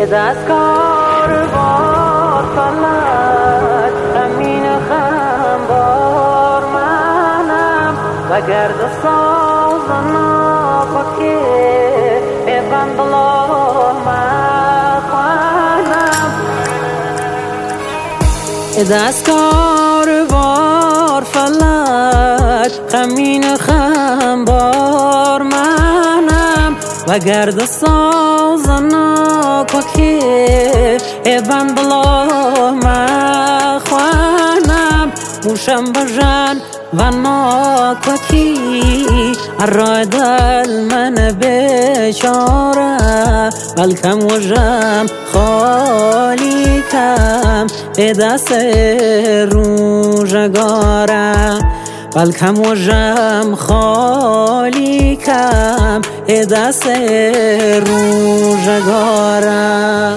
دستکار بار فلک غمین خمبار منم و گرد ساز ناپاکی بندلار مخوانم دستکار بار فلک غمین خمبار منم و گرد ساز ناپاکی بندلار مخوانم موشم بجن و ناکاکی رای دل من بیچاره بلکم وجم خالی کم به دست روزگاره بلکم وجم خالی کم به دست روزگاره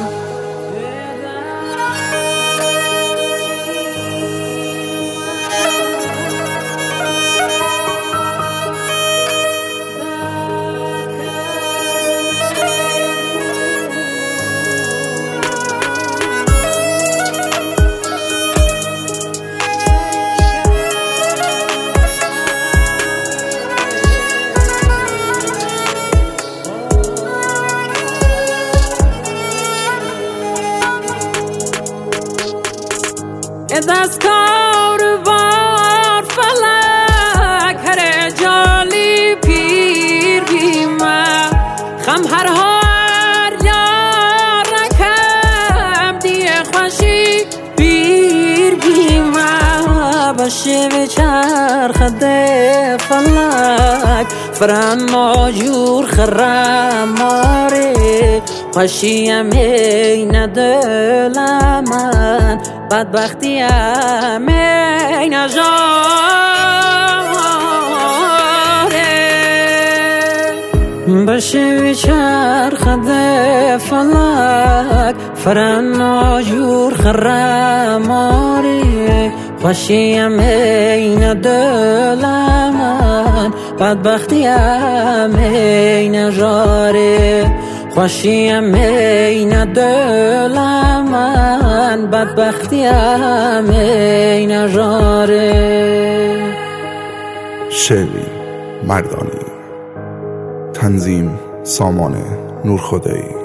دستکار بار فلک هر جالی پیر بیمه خم هر یار رکم دیه خوشی پیر بیمه باشه به چرخ ده فلک فرن ماجور خرم ماره خوشیم این دل من بدبختی این جاره باشه چرخ ده فلک فرن آجور خرماری خوشیم این دل من بدبختی این جاره خوشیم این دل من بدبختی این جاره شعری مردانی تنظیم سامان نورخدایی